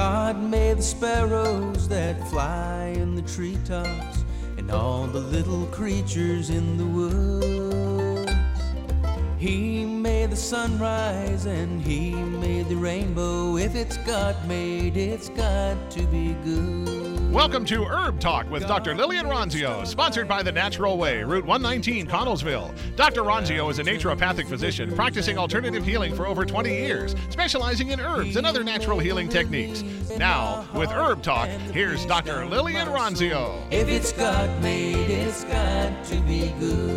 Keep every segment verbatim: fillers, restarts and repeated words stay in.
God made the sparrows that fly in the treetops and all the little creatures in the woods. He made the sunrise and he made the rainbow. If it's God made, it's got to be good. Welcome to Herb Talk with Doctor Lillian Ronzio, sponsored by The Natural Way, Route one nineteen, Connellsville. Doctor Ronzio is a naturopathic physician practicing alternative healing for over twenty years, specializing in herbs and other natural healing techniques. Now, with Herb Talk, here's Doctor Lillian Ronzio. If it's God made, it's got to be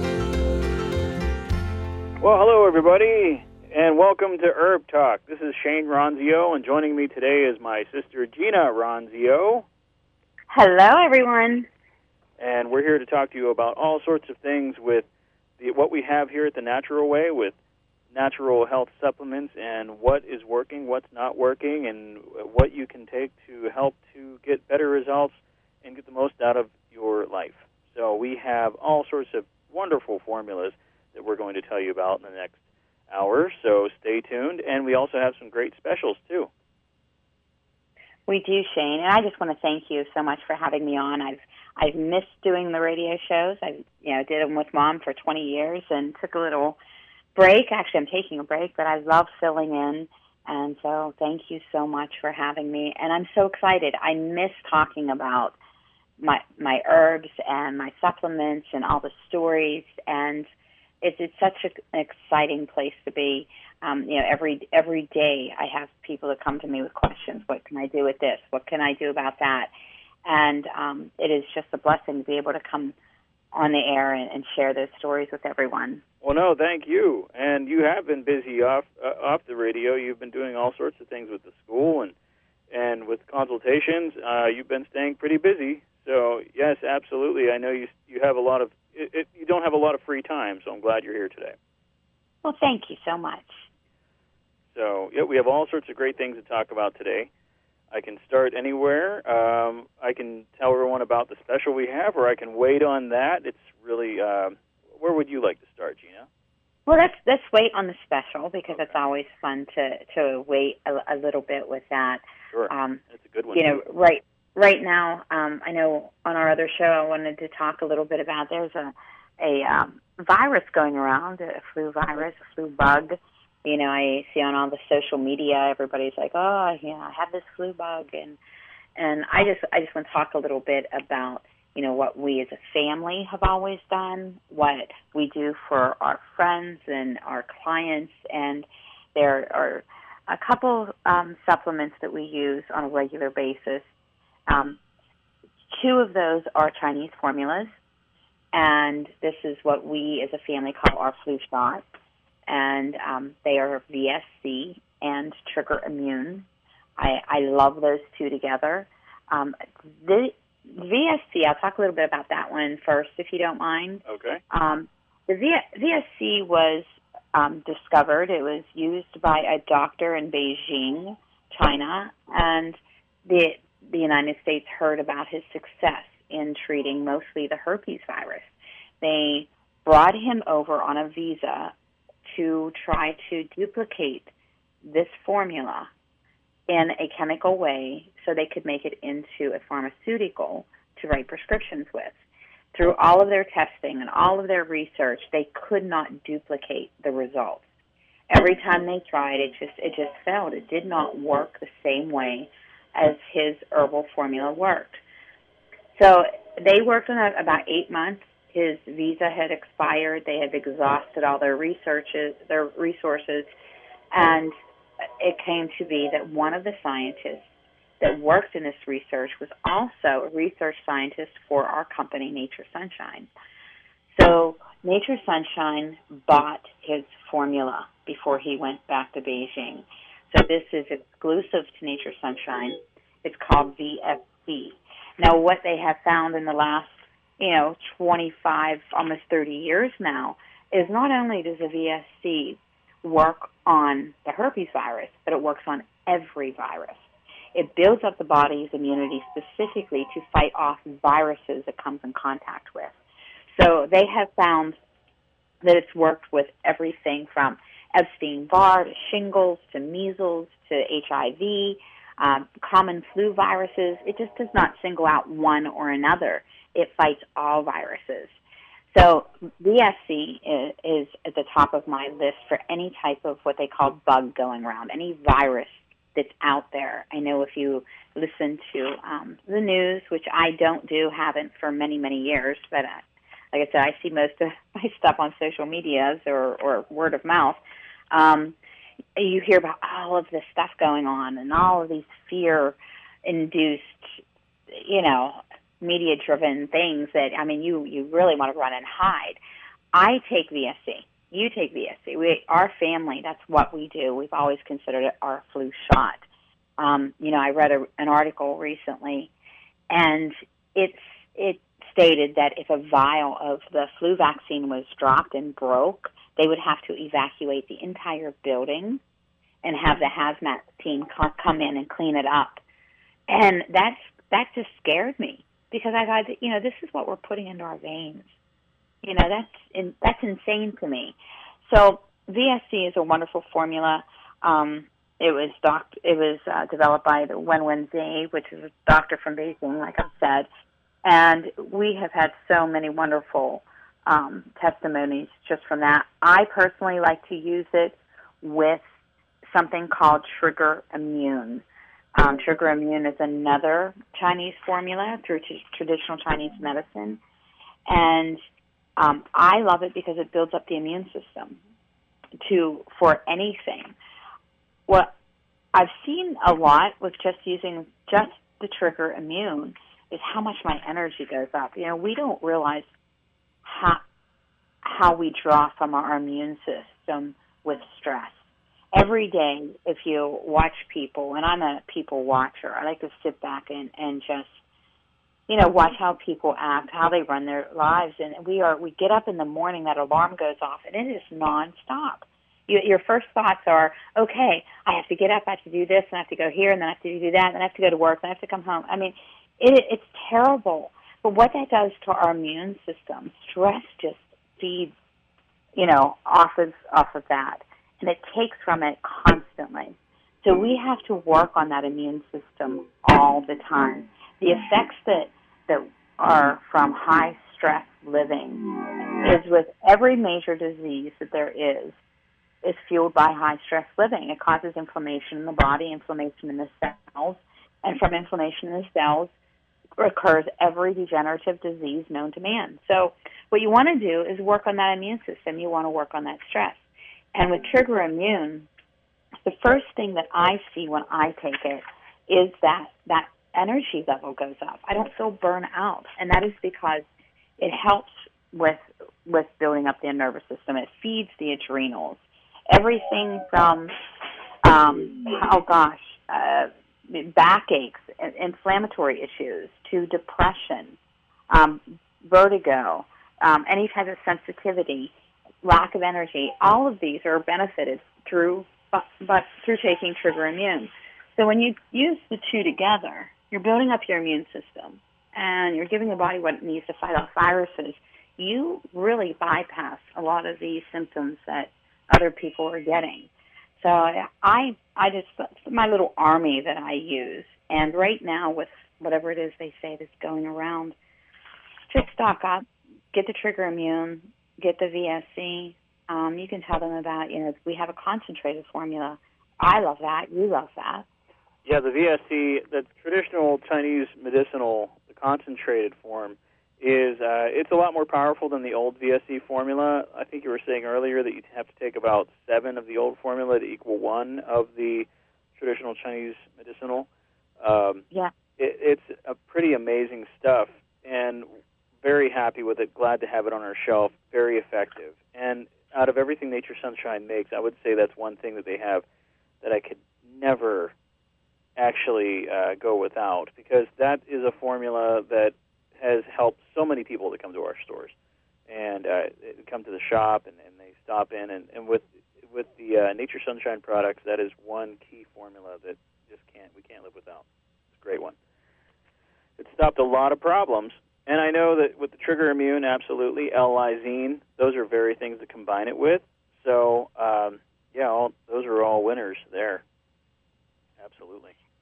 good. Well, hello, everybody, and welcome to Herb Talk. This is Shane Ronzio, and joining me today is my sister Gina Ronzio. Hello, everyone. And we're here to talk to you about all sorts of things with the, what we have here at The Natural Way with natural health supplements and what is working, what's not working, and what you can take to help to get better results and get the most out of your life. So we have all sorts of wonderful formulas that we're going to tell you about in the next hour, so stay tuned. And we also have some great specials, too. We do, Shane, and I just want to thank you so much for having me on. I've I've missed doing the radio shows. I you know did them with Mom for twenty years and took a little break. Actually, I'm taking a break, but I love filling in, and so thank you so much for having me. And I'm so excited. I miss talking about my my herbs and my supplements and all the stories, and it's it's such a, an exciting place to be. Um, you know, every every day I have people that come to me with questions. What can I do with this? What can I do about that? And um, it is just a blessing to be able to come on the air and, and share those stories with everyone. Well, no, thank you. And you have been busy off uh, off the radio. You've been doing all sorts of things with the school and and with consultations. Uh, you've been staying pretty busy. So yes, absolutely. I know you you have a lot of it, it, you don't have a lot of free time. So I'm glad you're here today. Well, thank you so much. So, yeah, we have all sorts of great things to talk about today. I can start anywhere. Um, I can tell everyone about the special we have, or I can wait on that. It's really, uh, where would you like to start, Gina? Well, let's, let's wait on the special, because okay. It's always fun to, to wait a, a little bit with that. Sure, um, that's a good one. You know, right, right now, um, I know on our other show I wanted to talk a little bit about, there's a, a um, virus going around, a flu virus, a flu bug. You know, I see on all the social media, everybody's like, oh, yeah, I have this flu bug. And and I just I just want to talk a little bit about, you know, what we as a family have always done, what we do for our friends and our clients. And there are a couple um, supplements that we use on a regular basis. Um, two of those are Chinese formulas. And this is what we as a family call our flu shot. And um, they are V S C and Trigger Immune. I, I love those two together. Um, the V S C, I'll talk a little bit about that one first, if you don't mind. Okay. Um, the v, VSC was um, discovered. It was used by a doctor in Beijing, China, and the the United States heard about his success in treating mostly the herpes virus. They brought him over on a visa to try to duplicate this formula in a chemical way so they could make it into a pharmaceutical to write prescriptions with. Through all of their testing and all of their research, they could not duplicate the results. Every time they tried, it just it just failed. It did not work the same way as his herbal formula worked. So they worked on it about eight months. His visa had expired. They had exhausted all their researches, their resources, and it came to be that one of the scientists that worked in this research was also a research scientist for our company, Nature Sunshine. So Nature Sunshine bought his formula before he went back to Beijing. So this is exclusive to Nature Sunshine. It's called V S C. Now, what they have found in the last you know, twenty-five, almost thirty years now, is not only does the V S C work on the herpes virus, but it works on every virus. It builds up the body's immunity specifically to fight off viruses it comes in contact with. So they have found that it's worked with everything from Epstein-Barr to shingles to measles to H I V. um, common flu viruses. It just does not single out one or another. It fights all viruses. So V S C is, is at the top of my list for any type of what they call bug going around, any virus that's out there. I know if you listen to um, the news, which I don't do, haven't for many, many years, but uh, like I said, I see most of my stuff on social medias or, or word of mouth. Um, you hear about all of this stuff going on and all of these fear-induced, you know, media-driven things that, I mean, you, you really want to run and hide. I take V S C. You take V S C. We, our family, that's what we do. We've always considered it our flu shot. Um, you know, I read a, an article recently, and it's it stated that if a vial of the flu vaccine was dropped and broke, they would have to evacuate the entire building and have the hazmat team come in and clean it up. And that's that just scared me because I thought, you know, this is what we're putting into our veins. You know, that's in, that's insane to me. So V S C is a wonderful formula. Um, it was doc, it was uh, developed by the Wenwen Zi, which is a doctor from Beijing, like I've said. And we have had so many wonderful um, testimonies just from that. I personally like to use it with something called Trigger Immune. Um, Trigger Immune is another Chinese formula through t- traditional Chinese medicine. And um, I love it because it builds up the immune system to for anything. What I've seen a lot with just using just the Trigger Immune is how much my energy goes up. You know, we don't realize how how we draw from our immune system with stress. Every day, if you watch people, and I'm a people watcher, I like to sit back and, and just, you know, watch how people act, how they run their lives. And we are we get up in the morning, that alarm goes off, and it is nonstop. You, your first thoughts are, okay, I have to get up, I have to do this, and I have to go here, and then I have to do that, and then I have to go to work, and I have to come home. I mean, it, it's terrible. But what that does to our immune system, stress just feeds, you know, off of, off of that. And it takes from it constantly. So we have to work on that immune system all the time. The effects that, that are from high stress living is with every major disease that there is, is fueled by high stress living. It causes inflammation in the body, inflammation in the cells, and from inflammation in the cells occurs every degenerative disease known to man. So what you want to do is work on that immune system. You want to work on that stress. And with Trigger Immune, the first thing that I see when I take it is that that energy level goes up. I don't feel burnt out, and that is because it helps with with building up the nervous system. It feeds the adrenals. Everything from, um, oh gosh, uh, backaches, inflammatory issues, to depression, um, vertigo, um, any type of sensitivity, lack of energy, all of these are benefited through but, but through taking Trigger Immune. So when you use the two together, you're building up your immune system and you're giving the body what it needs to fight off viruses. You really bypass a lot of these symptoms that other people are getting. So I I just, my little army that I use, and right now with whatever it is they say that's going around, just stock up, get the Trigger Immune, get the V S C. Um, you can tell them about, you know, we have a concentrated formula. I love that. You love that. Yeah, the V S C, the traditional Chinese medicinal, the concentrated form, is uh, it's a lot more powerful than the old V S C formula. I think you were saying earlier that you'd have to take about seven of the old formula to equal one of the traditional Chinese medicinal. Um, yeah. It, it's a pretty amazing stuff, and very happy with it, glad to have it on our shelf, very effective. And out of everything Nature Sunshine makes, I would say that's one thing that they have that I could never actually uh, go without, because that is a formula that has helped so many people that come to our stores and uh, come to the shop and, and they stop in. And, and with with the uh, Nature Sunshine products, that is one key formula that just can't we can't live without. It's a great one. It stopped a lot of problems. And I know that with the Trigger Immune, absolutely, L-lysine, those are very things to combine it with. So, um, yeah, all, those are all winners there. Absolutely.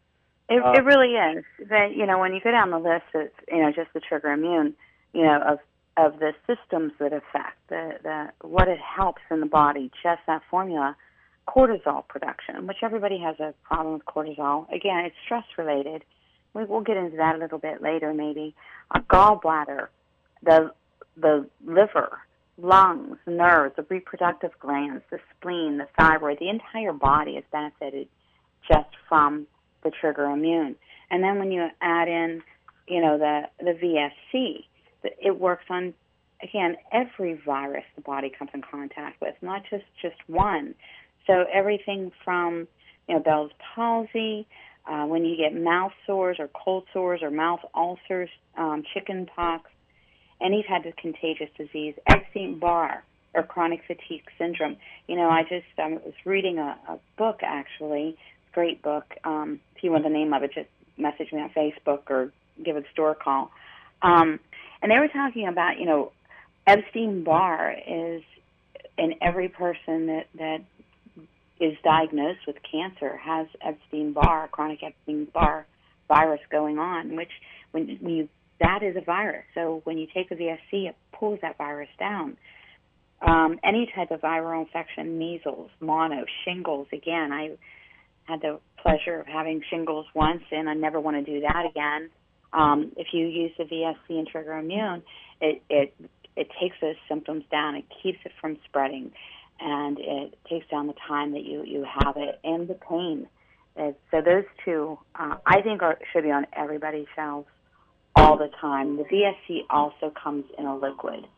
It, Uh, it really is. But, you know, when you go down the list, it's, you know, just the trigger immune, you know, of of the systems that affect, the, the what it helps in the body, just that formula, cortisol production, which everybody has a problem with cortisol. Again, it's stress-related. We, we'll get into that a little bit later, maybe. A gallbladder, the the liver, lungs, nerves, the reproductive glands, the spleen, the thyroid, the entire body is benefited just from the trigger immune. And then when you add in, you know, the, the V S C, it works on, again, every virus the body comes in contact with, not just, just one. So everything from, you know, Bell's palsy, uh, when you get mouth sores or cold sores or mouth ulcers, um, chicken pox, any type of contagious disease, Epstein-Barr or chronic fatigue syndrome. You know, I just um, was reading a, a book, actually, great book. Um, if you want the name of it, just message me on Facebook or give a store a call. Um, and they were talking about, you know, Epstein-Barr is in every person that, that is diagnosed with cancer has Epstein-Barr, chronic Epstein-Barr virus going on, which when you that is a virus. So when you take a V S C, it pulls that virus down. Um, any type of viral infection, measles, mono, shingles. Again, I had the pleasure of having shingles once, and I never want to do that again. Um, if you use the V S C and trigger immune, it, it it takes those symptoms down. It keeps it from spreading, and it takes down the time that you, you have it and the pain. It, so those two, uh, I think, are, should be on everybody's shelves all the time. The V S C also comes in a liquid.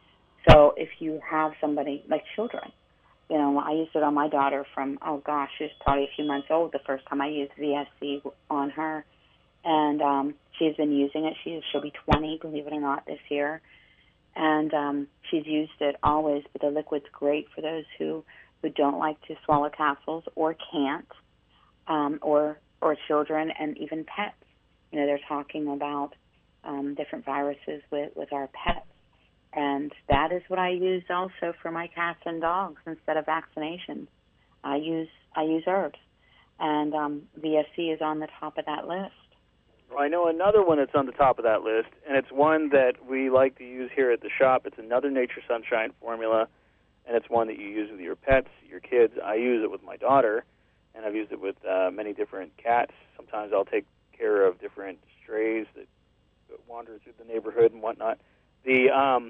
So if you have somebody, like children, you know, I used it on my daughter from, oh gosh, she was probably a few months old the first time I used V S C on her. And um, she's been using it. She, she'll be twenty, believe it or not, this year. And um, she's used it always, but the liquid's great for those who, who don't like to swallow capsules or can't, um, or or children and even pets. You know, they're talking about um, different viruses with, with our pets. And that is what I use also for my cats and dogs instead of vaccinations. I use I use herbs, and um, V S C is on the top of that list. Well, I know another one that's on the top of that list, and it's one that we like to use here at the shop. It's another Nature Sunshine formula, and it's one that you use with your pets, your kids. I use it with my daughter, and I've used it with uh, many different cats. Sometimes I'll take care of different strays that wander through the neighborhood and whatnot. The um,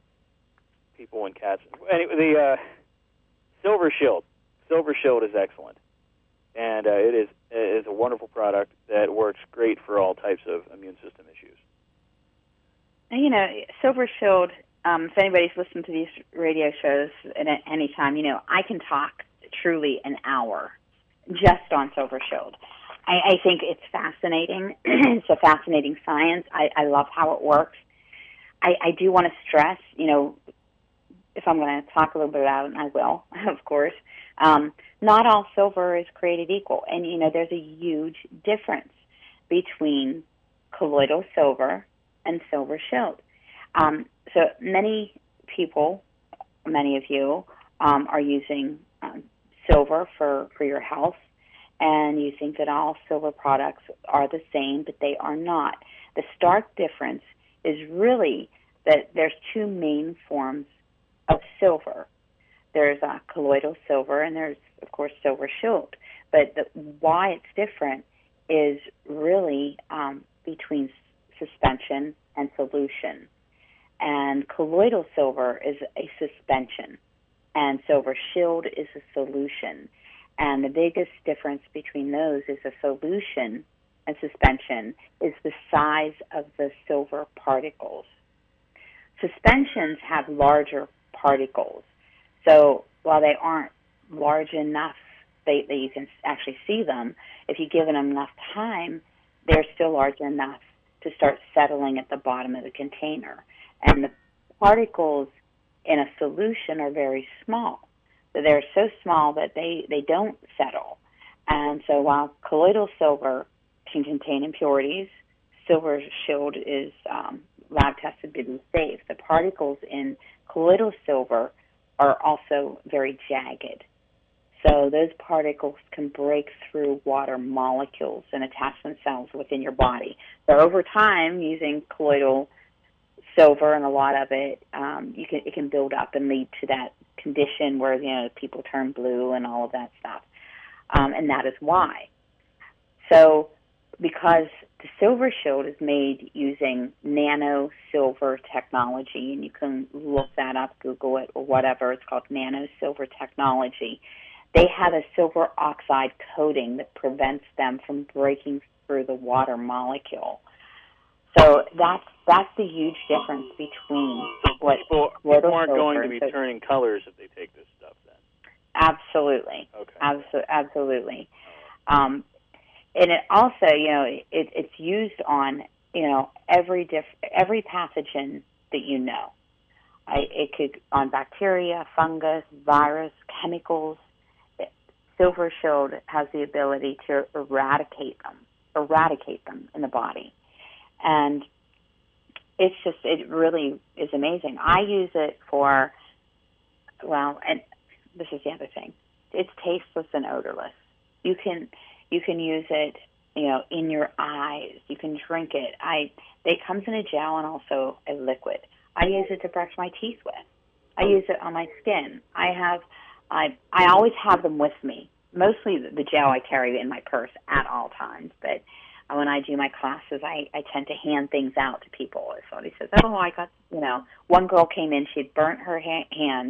people and cats. Anyway, the uh, Silver Shield. Silver Shield is excellent, and uh, it is it is a wonderful product that works great for all types of immune system issues. And, you know, Silver Shield. Um, if anybody's listened to these radio shows at any time, you know, I can talk truly an hour just on Silver Shield. I, I think it's fascinating. It's a fascinating science. I, I love how it works. I, I do want to stress, you know, if I'm going to talk a little bit about it, and I will, of course, um, not all silver is created equal. And, you know, there's a huge difference between colloidal silver and Silver Shield. Um, so many people, many of you, um, are using um, silver for, for your health, and you think that all silver products are the same, but they are not. The stark difference is really that there's two main forms of silver. There's uh, colloidal silver, and there's, of course, Silver Shield. But the, why it's different is really um, between suspension and solution. And colloidal silver is a suspension, and Silver Shield is a solution. And the biggest difference between those is a solution and suspension is the size of the silver particles. Suspensions have larger particles. So while they aren't large enough they, that you can actually see them, if you give them enough time, they're still large enough to start settling at the bottom of the container. And the particles in a solution are very small. So they're so small that they, they don't settle. And so while colloidal silver can contain impurities, Silver Shield is um, lab-tested to be safe. The particles in colloidal silver are also very jagged. So those particles can break through water molecules and attach themselves within your body. So over time, using colloidal silver and a lot of it, um, you can it can build up and lead to that condition where, you know, people turn blue and all of that stuff. Um, and that is why. So because the Silver Shield is made using nano silver technology, and you can look that up, Google it, or whatever. It's called nano silver technology. They have a silver oxide coating that prevents them from breaking through the water molecule. So that's that's the huge difference between what people, people aren't going to be so, turning colors if they take this stuff then. Absolutely. Okay. Absolutely. Absolutely. Um, and it also, you know, it, it's used on, you know, every diff, every pathogen that you know. I, it could on bacteria, fungus, virus, chemicals. Silver Shield has the ability to eradicate them, eradicate them in the body. And it's just, it really is amazing. I use it for, well, and this is the other thing. It's tasteless and odorless. You can, you can use it, you know, in your eyes. You can drink it. I, it comes in a gel and also a liquid. I use it to brush my teeth with. I use it on my skin. I have, I, I always have them with me. Mostly the, the gel I carry in my purse at all times, but when I do my classes, I, I tend to hand things out to people. If somebody says, oh, I got, you know, one girl came in, she'd burnt her ha- hand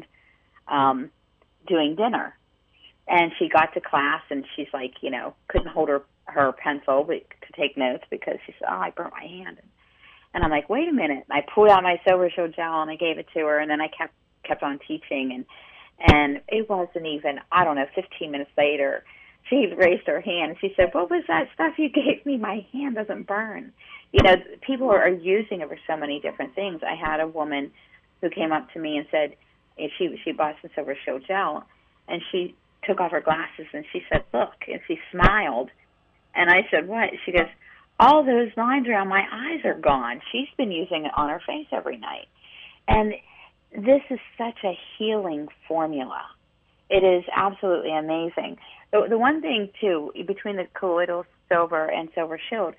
um, doing dinner. And she got to class, and she's like, you know, couldn't hold her, her pencil but, to take notes because she said, oh, I burnt my hand. And I'm like, wait a minute. And I pulled out my Silver Shield gel, and I gave it to her, and then I kept kept on teaching. And, and it wasn't even, I don't know, fifteen minutes later, she raised her hand, and she said, what was that stuff you gave me? My hand doesn't burn. You know, people are using it for so many different things. I had a woman who came up to me and said, if she she bought some Silver Shield gel, and she took off her glasses, and she said, look, and she smiled. And I said, what? She goes, all those lines around my eyes are gone. She's been using it on her face every night. And this is such a healing formula. It is absolutely amazing. The, the one thing, too, between the colloidal silver and Silver Shield,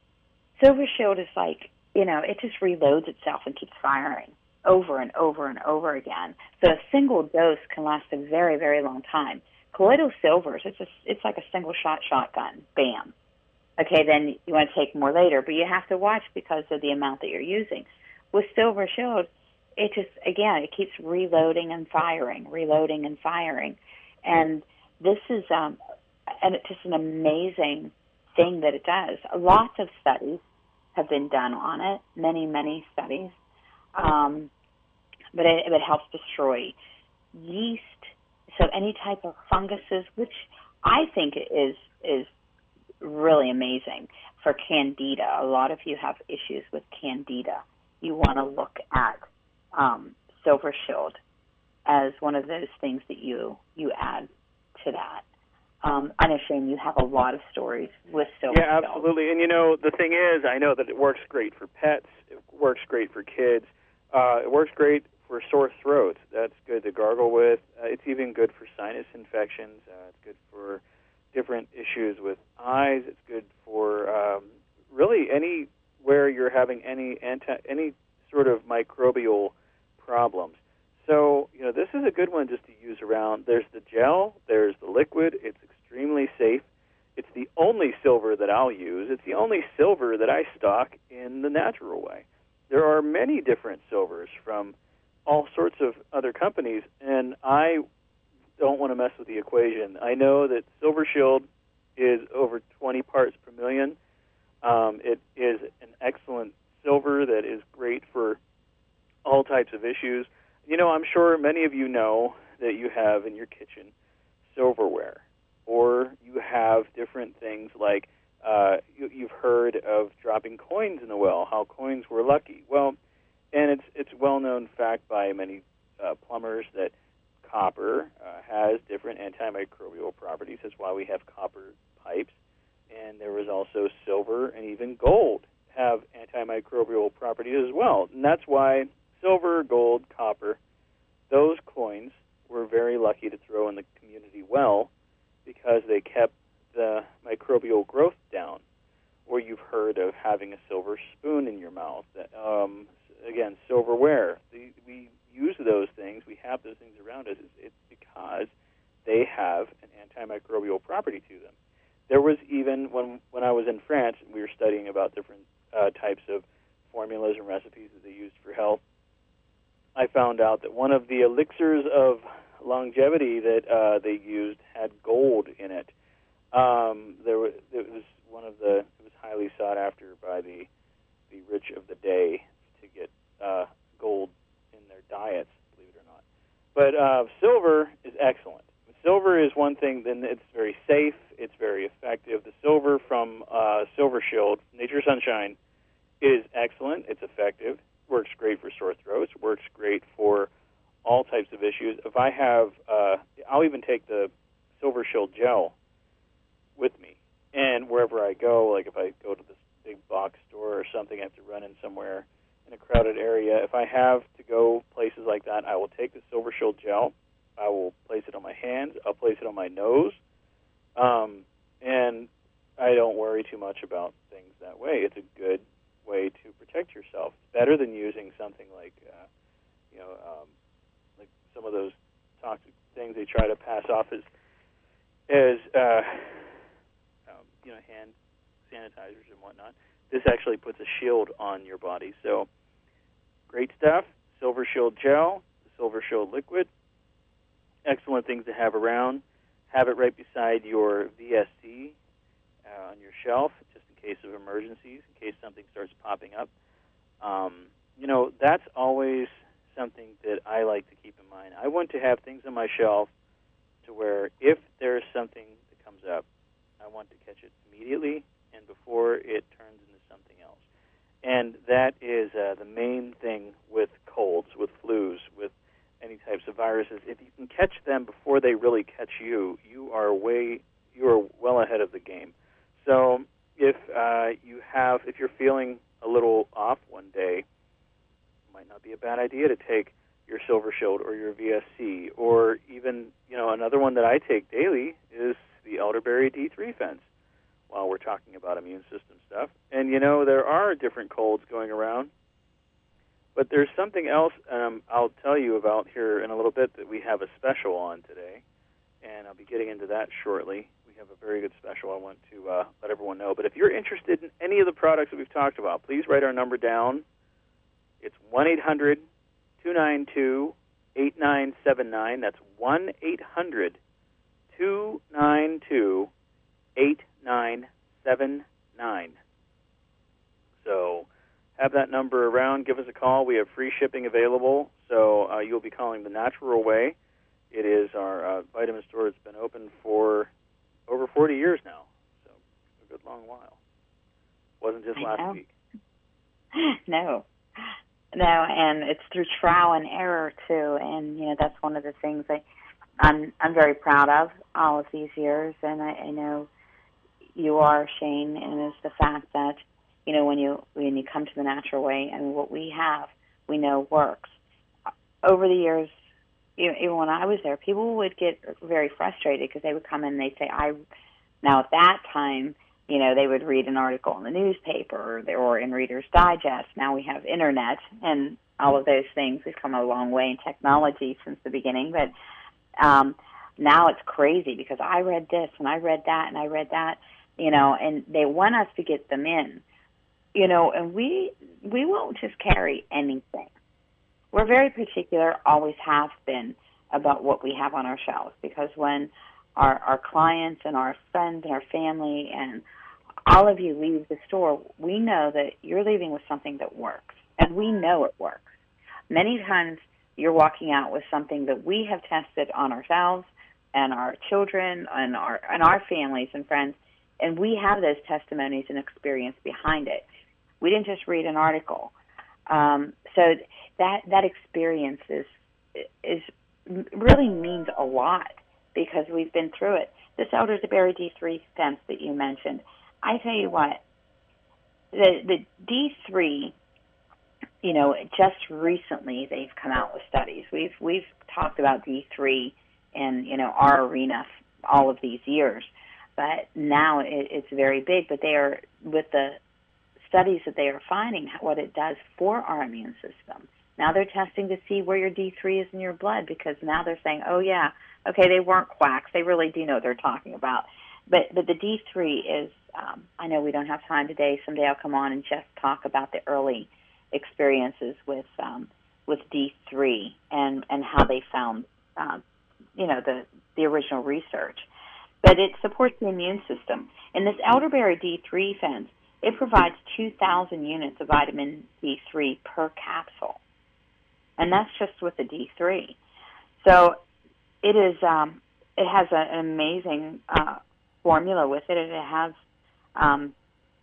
Silver Shield is like, you know, it just reloads itself and keeps firing over and over and over again. So a single dose can last a very, very long time. Colloidal silvers, it's, just, it's like a single-shot shotgun. Bam. Okay, then you want to take more later, but you have to watch because of the amount that you're using. With Silver Shield, it just, again, it keeps reloading and firing, reloading and firing. And this is um, and it's just an amazing thing that it does. Lots of studies have been done on it, many, many studies. Um, but it, it helps destroy yeast, so any type of funguses, which I think is is really amazing for candida. A lot of you have issues with candida. You want to look at um, Silver Shield as one of those things that you, you add to that. Um, I know, Shane, you have a lot of stories with Silver Shield. Yeah, absolutely. And, you know, the thing is, I know that it works great for pets. It works great for kids. Uh, it works great for sore throats. That's good to gargle with. Uh, it's even good for sinus infections. Uh, it's good for different issues with eyes. It's good for um, really anywhere you're having any anti, any sort of microbial problems. So, you know, this is a good one just to use around. There's the gel. There's the liquid. It's extremely safe. It's the only silver that I'll use. It's the only silver that I stock in the natural way. There are many different silvers from all sorts of other companies, and I don't want to mess with the equation. I know that Silver Shield is over twenty parts per million. Um, it is an excellent silver that is great for all types of issues. You know, I'm sure many of you know that you have in your kitchen silverware, or you have different things like uh, you, you've heard of dropping coins in the well, how coins were lucky. Well, and it's it's well-known fact by many uh, plumbers that copper uh, has different antimicrobial properties. That's why we have copper pipes. And there was also silver and even gold have antimicrobial properties as well. And that's why silver, gold, copper, those coins were very lucky to throw in the community well because they kept the microbial growth down. Or you've heard of having a silver spoon in your mouth. Um, again, silverware. The, we use those things. We have those things around us. It's, it's because they have an antimicrobial property to them. There was even, when when I was in France, we were studying about different uh, types of formulas and recipes that they used for health. I found out that one of the elixirs of longevity that uh, they used had gold in it. Um, there was, it was one of the, it was highly sought after by the the rich of the day to get uh, gold in their diets, believe it or not. But uh, silver is excellent. Silver is one thing, then it's very safe, it's very effective. The silver from uh, Silver Shield, Nature Sunshine, is excellent, it's effective, works great for sore throats, works great for all types of issues. If I have, uh, I'll even take the Silver Shield gel with me. And wherever I go, like if I go to this big box store or something, I have to run in somewhere in a crowded area. If I have to go places like that, I will take the Silver Shield gel. I will place it on my hands. I'll place it on my nose. Um, and I don't worry too much about things that way. It's a good way to protect yourself. It's better than using something like, uh, you know, um, like some of those toxic things they try to pass off as, as uh, um, you know, hand sanitizers and whatnot. This actually puts a shield on your body. So great stuff. Silver Shield gel, Silver Shield liquid. Excellent things to have around. Have it right beside your V S C uh, on your shelf, just in case of emergencies, in case something starts popping up. Um, you know, that's always something that I like to keep in mind. I want to have things on my shelf to where if there's something that comes up, I want to catch it immediately and before it turns into something else. And that is uh, the main thing with colds, with flus, with any types of viruses. If you can catch them before they really catch you, you are way, you are well ahead of the game. So if uh, you have, if you're feeling a little off one day, it might not be a bad idea to take your Silver Shield or your V S C, or even, you know, another one that I take daily is the elderberry D three fence while we're talking about immune system stuff. And, you know, there are different colds going around. But there's something else um, I'll tell you about here in a little bit that we have a special on today, and I'll be getting into that shortly. We have a very good special I want to uh, let everyone know. But if you're interested in any of the products that we've talked about, please write our number down. It's one eight hundred two nine two eight nine seven nine. That's one eight hundred two nine two eight nine seven nine. So have that number around. Give us a call. We have free shipping available, so uh, you'll be calling the Natural Way. It is our uh, vitamin store. It's been open for over forty years now, so a good long while. Wasn't just I last know. week. No, no, and it's through trial and error too. And you know that's one of the things I, I'm I'm very proud of all of these years, and I, I know you are, Shane, and it's the fact that, you know, when you when you come to the Natural Way, and what we have, we know works. Over the years, even when I was there, people would get very frustrated because they would come in and they'd say, "I." Now at that time, you know, they would read an article in the newspaper or, or in Reader's Digest. Now we have internet and all of those things. We've come a long way in technology since the beginning, but um, now it's crazy because I read this and I read that and I read that, you know, and they want us to get them in. You know, and we we won't just carry anything. We're very particular, always have been, about what we have on our shelves, because when our, our clients and our friends and our family and all of you leave the store, we know that you're leaving with something that works, and we know it works. Many times you're walking out with something that we have tested on ourselves and our children and our, and our families and friends, and we have those testimonies and experience behind it. We didn't just read an article. Um, so that that experience is, is really means a lot because we've been through it. This elderberry D three fence that you mentioned, I tell you what, the, the D three you know, just recently they've come out with studies. We've we've talked about D three in, you know, our arena all of these years, but now it, it's very big. But they are, with the studies that they are finding, what it does for our immune system. Now they're testing to see where your D three is in your blood, because now they're saying, oh yeah, okay, they weren't quacks. They really do know what they're talking about. But but the D three is, um, I know we don't have time today. Someday I'll come on and just talk about the early experiences with um, with D three and, and how they found, um, you know, the, the original research. But it supports the immune system. And this elderberry D three fence, it provides two thousand units of vitamin D three per capsule. And that's just with the D three. So it is. Um, it has a, an amazing uh, formula with it. It has um,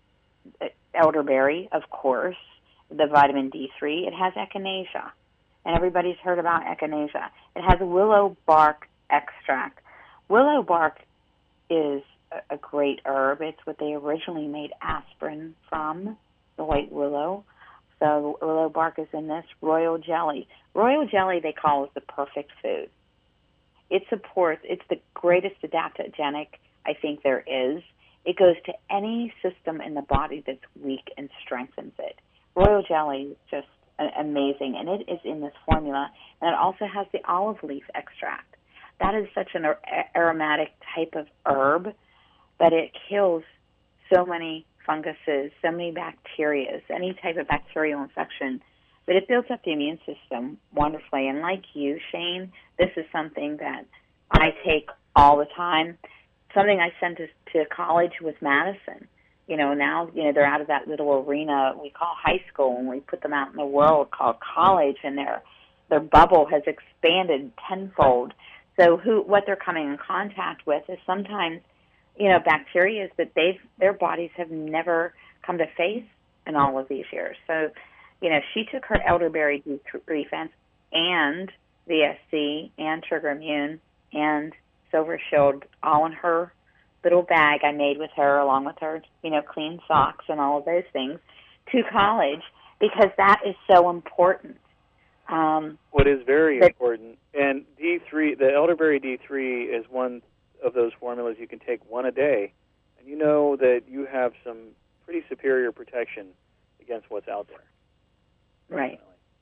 elderberry, of course, the vitamin D three. It has echinacea, and everybody's heard about echinacea. It has willow bark extract. Willow bark is a, a great herb. It's what they originally made aspirin from, the white willow. So willow bark is in this. Royal jelly. Royal jelly they call is the perfect food. It supports, it's the greatest adaptogenic I think there is. It goes to any system in the body that's weak and strengthens it. Royal jelly is just amazing, and it is in this formula. And it also has the olive leaf extract. That is such an aromatic type of herb, but it kills so many funguses, so many bacteria, any type of bacterial infection. But it builds up the immune system wonderfully. And like you, Shane, this is something that I take all the time. Something I sent to, to college with Madison. You know, now, you know, they're out of that little arena we call high school, and we put them out in the world called college, and their their bubble has expanded tenfold. So who what they're coming in contact with is sometimes, you know, bacteria that they've their bodies have never come to face in all of these years. So, you know, she took her elderberry D three fence and V S C and Sugar Immune and Silver Shield all in her little bag I made with her, along with her, you know, clean socks and all of those things, to college, because that is so important. Um, what is very but, important, and D three, the elderberry D three is one of those formulas you can take one a day, and you know that you have some pretty superior protection against what's out there. Right.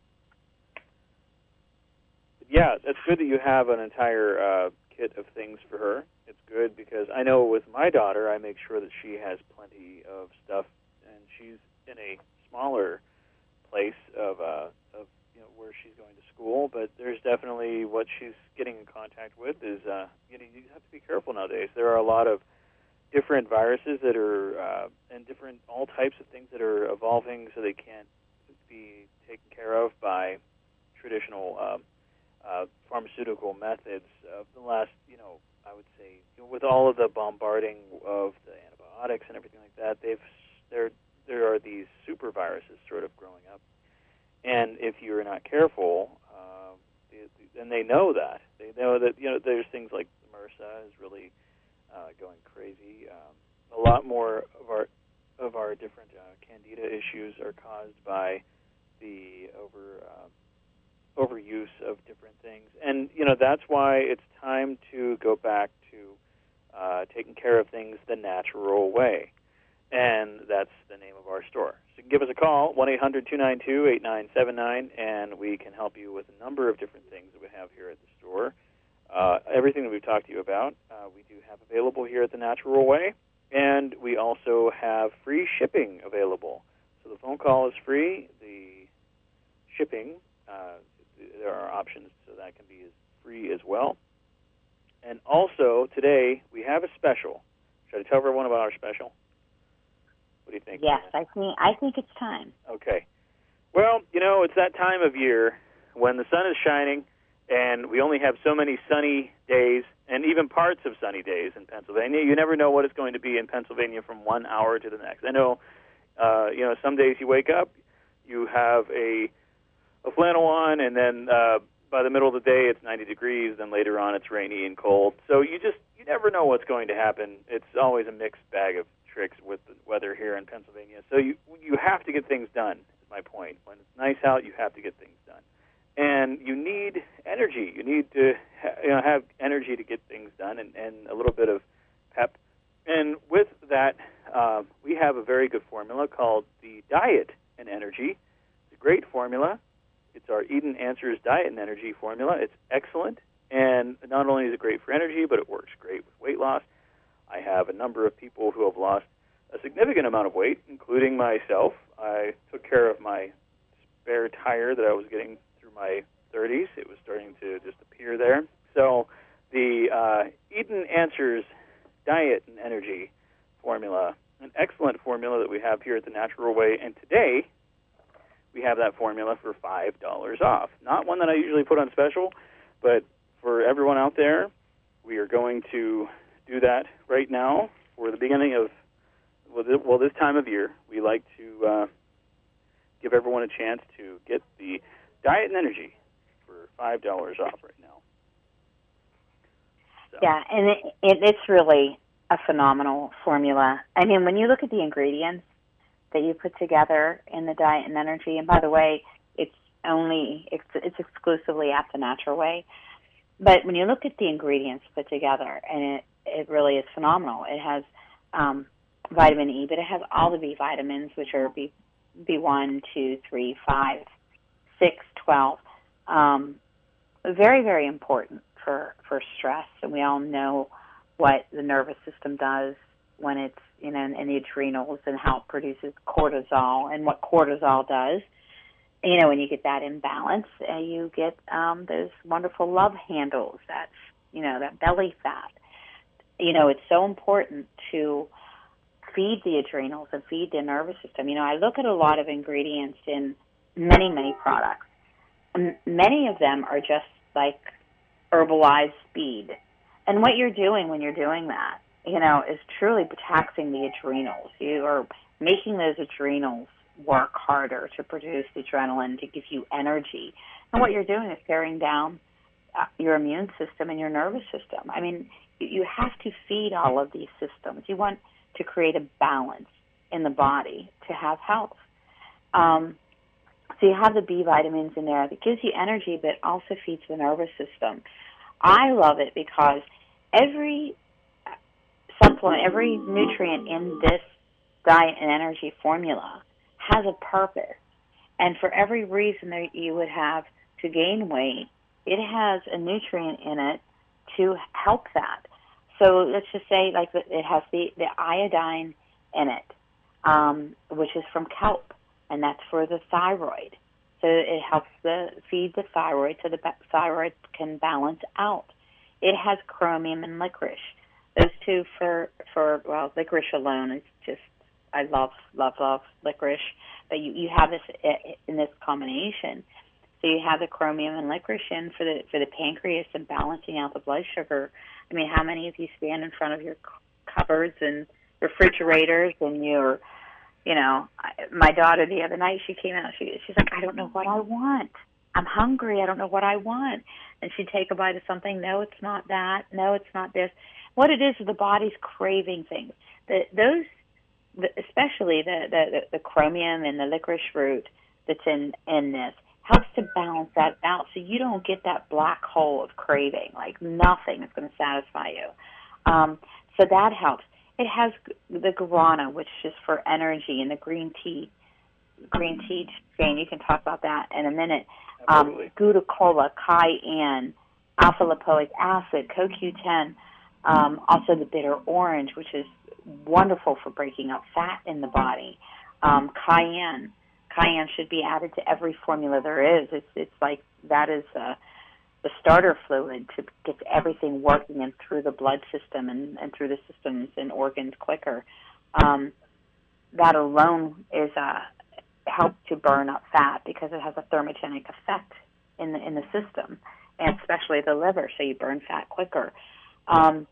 But yeah, it's good that you have an entire uh, kit of things for her. It's good because I know with my daughter, I make sure that she has plenty of stuff, and she's in a smaller place of, uh, of you know, where she's going to school. But there's definitely what she's getting in contact with is uh, you know, you have to be careful nowadays. There are a lot of different viruses that are uh, and different all types of things that are evolving, so they can't be taken care of by traditional um, uh, pharmaceutical methods of the last, you know, I would say, you know, with all of the bombarding of the antibiotics and everything like that, they've there there are these super viruses sort of growing up, and if you're not careful, uh, and they know that they know that you know there's things like MRSA is really uh, going crazy. Um, a lot more of our of our different uh, candida issues are caused by the over uh, overuse of different things, and you know that's why it's time to go back to uh, taking care of things the natural way, and that's the name of our store. So you can give us a call, one eight hundred two nine two eight nine seven nine, and we can help you with a number of different things that we have here at the store. Uh, everything that we've talked to you about, uh, we do have available here at the Natural Way, and we also have free shipping available. So the phone call is free. The shipping, uh, there are options so that can be as free as well. And also, today, we have a special. Should I tell everyone about our special? What do you think? Yes, I think I think it's time. Okay. Well, you know, it's that time of year when the sun is shining, and we only have so many sunny days, and even parts of sunny days in Pennsylvania. You never know what it's going to be in Pennsylvania from one hour to the next. I know, uh, you know, some days you wake up, you have a a flannel on, and then uh, by the middle of the day it's ninety degrees, then later on it's rainy and cold. So you just, you never know what's going to happen. It's always a mixed bag of tricks with the weather here in Pennsylvania. So you you have to get things done, is my point. When it's nice out, you have to get things done. And you need energy. You need to ha- you know, have energy to get things done, and, and a little bit of pep. And with that, uh, we have a very good formula called the Diet and Energy. It's a great formula. It's our Eden Answers Diet and Energy formula. It's excellent. And not only is it great for energy, but it works great with weight loss. I have a number of people who have lost a significant amount of weight, including myself. I took care of my spare tire that I was getting through my thirties. It was starting to just appear there. So the uh, Eden Answers Diet and Energy formula, an excellent formula that we have here at The Natural Way. And today, we have that formula for five dollars off. Not one that I usually put on special, but for everyone out there, we are going to do that right now for the beginning of, well, this time of year. We like to uh, give everyone a chance to get the Diet and Energy for five dollars off right now. So. Yeah, and it, it, it's really a phenomenal formula. I mean, when you look at the ingredients that you put together in the Diet and Energy, and by the way, it's only, it's, it's exclusively at The Natural Way. But when you look at the ingredients put together, and it, it really is phenomenal. It has um, vitamin E, but it has all the B vitamins, which are B, B1, two, three, five, six, twelve. Um, very, very important for, for stress. And we all know what the nervous system does when it's, you know, in, in the adrenals, and how it produces cortisol, and what cortisol does. You know, when you get that imbalance, uh, you get um, those wonderful love handles, that's, you know, that belly fat. You know, it's so important to feed the adrenals and feed the nervous system. You know, I look at a lot of ingredients in many, many products. M- many of them are just like Herbalife Speed. And what you're doing when you're doing that, you know, is truly taxing the adrenals. You are making those adrenals work harder to produce the adrenaline to give you energy. And what you're doing is tearing down uh, your immune system and your nervous system. I mean, you have to feed all of these systems. You want to create a balance in the body to have health. Um, so you have the B vitamins in there that gives you energy, but also feeds the nervous system. I love it because every supplement, every nutrient in this Diet and Energy formula has a purpose. And for every reason that you would have to gain weight, it has a nutrient in it to help that. So let's just say, like, it has the, the iodine in it, um, which is from kelp, and that's for the thyroid. So it helps the feed the thyroid so the thyroid can balance out. It has chromium and licorice. Those two for, for well, licorice alone is just, I love, love, love licorice. But you, you have this in this combination. So you have the chromium and licorice in for the for the pancreas and balancing out the blood sugar. I mean, how many of you stand in front of your cupboards and refrigerators and your, you know, my daughter the other night, she came out, she, she's like, I don't know what I want. I'm hungry. I don't know what I want. And she'd take a bite of something. No, it's not that. No, it's not this. What it is is the body's craving things. The, those, the, especially the, the, the chromium and the licorice root that's in, in this, helps to balance that out so you don't get that black hole of craving. Like nothing is going to satisfy you. Um, so that helps. It has the guarana, which is for energy, and the green tea. Green tea, Jane, you can talk about that in a minute. Um, Gouda cola, cayenne, alpha lipoic acid, co Q ten, um, also the bitter orange, which is wonderful for breaking up fat in the body. Um, cayenne. Cayenne should be added to every formula there is. It's it's like that is uh, the starter fluid to get everything working and through the blood system and, and through the systems and organs quicker. Um, that alone is uh, helps to burn up fat because it has a thermogenic effect in the in the system, and especially the liver, so you burn fat quicker. Um,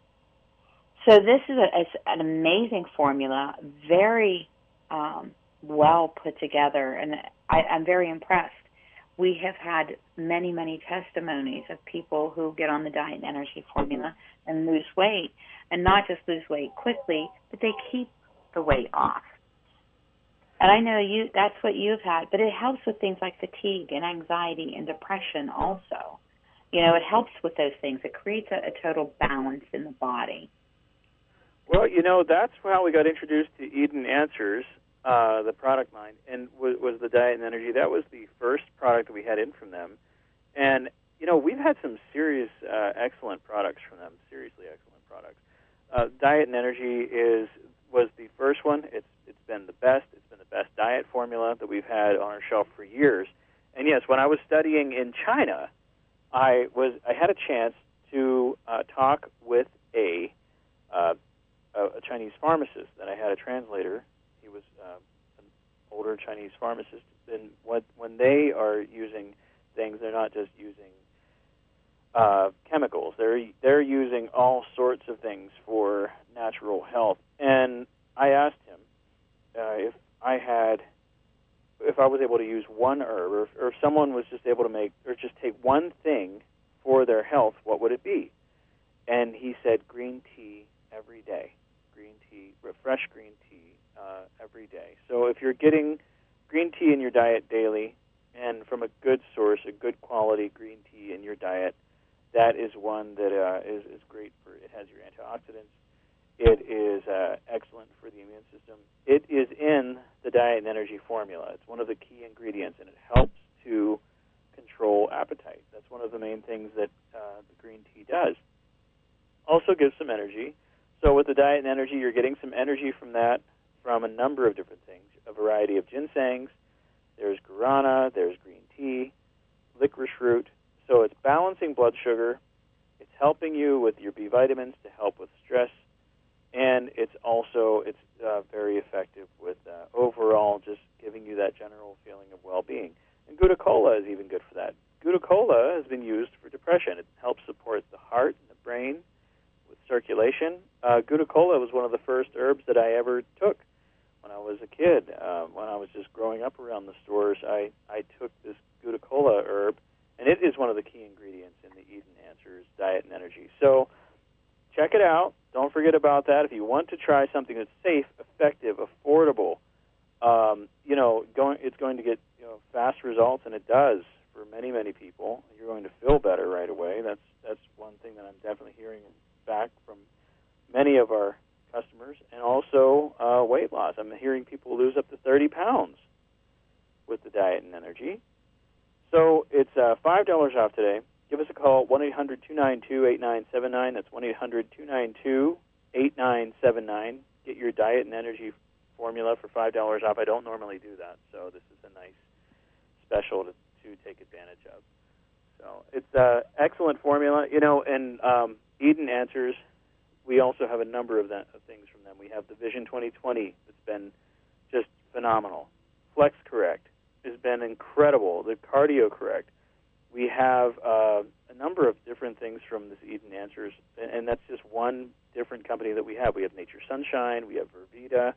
so this is, a, is an amazing formula, very um, well put together, and I, I'm very impressed. We have had many, many testimonies of people who get on the Diet and Energy formula and lose weight, and not just lose weight quickly, but they keep the weight off. And I know you that's what you've had, but it helps with things like fatigue and anxiety and depression also. You know, it helps with those things. It creates a, a total balance in the body. Well, you know, that's how we got introduced to Eden Answers, uh, the product line, and was, was the Diet and Energy. That was the first product that we had in from them. And, you know, we've had some serious, uh, excellent products from them, seriously excellent products. Uh, Diet and Energy is was the first one. It's It's been the best. It's been the best diet formula that we've had on our shelf for years. And, yes, when I was studying in China, I was I had a chance to uh, talk with a, uh, a a Chinese pharmacist. That I had a translator. He was uh, an older Chinese pharmacist. And what, when they are using things, they're not just using uh, chemicals. They're they're using all sorts of things for natural health. And I asked him uh, if I had. if I was able to use one herb, or if, or if someone was just able to make, or just take one thing for their health, what would it be? And he said green tea every day. Green tea, fresh green tea uh, every day. So if you're getting green tea in your diet daily, and from a good source, a good quality green tea in your diet, that is one that uh, is, is great for, it has your antioxidants. It is uh, excellent for the immune system. It is in the Diet and Energy formula. It's one of the key ingredients, and it helps to control appetite. That's one of the main things that uh, the green tea does. Also gives some energy. So with the Diet and Energy, you're getting some energy from that from a number of different things, a variety of ginsengs. There's guarana, there's green tea, licorice root. So it's balancing blood sugar. It's helping you with your B vitamins to help with stress. And it's also it's uh, very effective with uh, overall just giving you that general feeling of well-being. And Glucola is even good for that. Glucola has been used for depression. It helps support the heart and the brain with circulation. Uh, Glucola was one of the first herbs that I ever took when I was a kid. Uh, when I was just growing up around the stores, I, I took this Glucola herb, and it is one of the key ingredients in the Eden Answers Diet and Energy. So check it out. Don't forget about that. If you want to try something that's safe, effective, affordable, um, you know, going, it's going to get you know fast results, and it does for many, many people. You're going to feel better right away. That's that's one thing that I'm definitely hearing back from many of our customers, and also uh, weight loss. I'm hearing people lose up to thirty pounds with the Diet and Energy. So it's uh, five dollars off today. Give us a call, one eight hundred two nine two eight nine seven nine. That's one eight hundred two nine two eight nine seven nine. Get your Diet and Energy formula for five dollars off. I don't normally do that, so this is a nice special to, to take advantage of. So it's an excellent formula. You know, and um, Eden Answers, we also have a number of, that, of things from them. We have the Vision twenty twenty that's been just phenomenal. Flex Correct has been incredible. The Cardio Correct. We have uh, a number of different things from this Eden Answers, and, and that's just one different company that we have. We have Nature Sunshine, we have Vervita,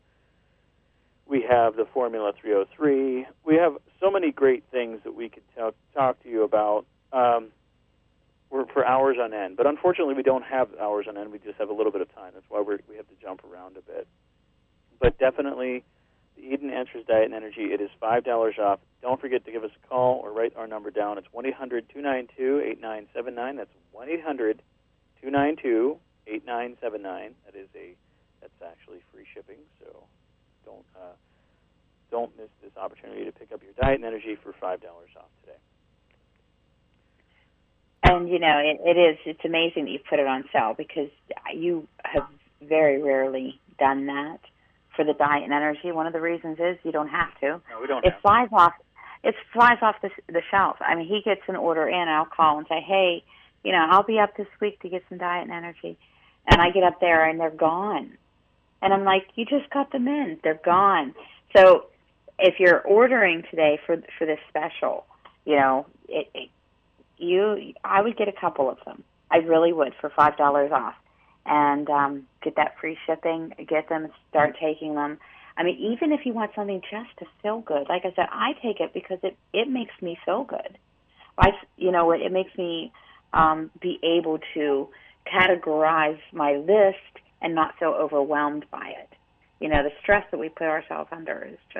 we have the Formula three oh three. We have so many great things that we could talk, talk to you about um, we're for hours on end. But unfortunately, we don't have hours on end. We just have a little bit of time. That's why we're, we have to jump around a bit. But definitely, the Eden Answers Diet and Energy, it is five dollars off. Don't forget to give us a call or write our number down. It's one eight hundred two nine two eight nine seven nine. That's one eight hundred two nine two eight nine seven nine. That is a that's actually free shipping, so don't uh, don't miss this opportunity to pick up your Diet and Energy for five dollars off today. And, you know, it, it is, it's amazing that you put it on sale, because you have very rarely done that for the Diet and Energy. One of the reasons is you don't have to. No, we don't it have flies to. off It flies off the, the shelf. I mean, he gets an order in, I'll call and say, hey, you know, I'll be up this week to get some Diet and Energy. And I get up there, and they're gone. And I'm like, you just got them in. They're gone. So if you're ordering today for for this special, you know, it, it, you, I would get a couple of them. I really would, for five dollars off. And um, get that free shipping, get them, start taking them. I mean, even if you want something just to feel good, like I said, I take it because it, it makes me feel good. I, you know, it, it makes me um, be able to categorize my list and not feel overwhelmed by it. You know, the stress that we put ourselves under is just